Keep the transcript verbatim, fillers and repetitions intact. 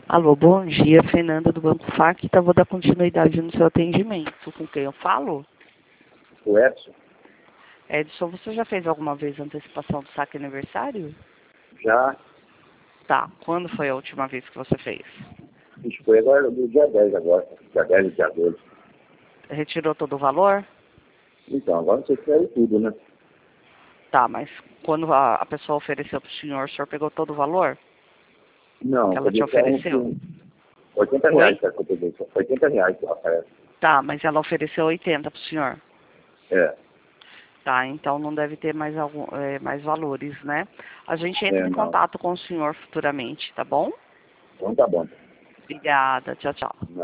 Alô, bom dia, Fernanda do Banco Facta. Vou dar continuidade no seu atendimento. Com quem eu falo? O Edson? Edson, você já fez alguma vez antecipação do saque aniversário? Já. Tá. Quando foi a última vez que você fez? Isso foi agora no dia dez agora. Dia dez e dia doze. Retirou todo o valor? Então, agora você quer tudo, né? Tá, mas quando a, a pessoa ofereceu para o senhor, o senhor pegou todo o valor? Não, Que ela te podia ser ofereceu? um, oitenta reais, tá, que eu peguei. oitenta reais que ela parece. Tá, mas ela ofereceu oitenta para o senhor. É. Tá, então não deve ter mais, algum, é, mais valores, né? A gente entra É, em não. contato com o senhor futuramente, tá bom? Então tá bom. Obrigada, tchau, tchau.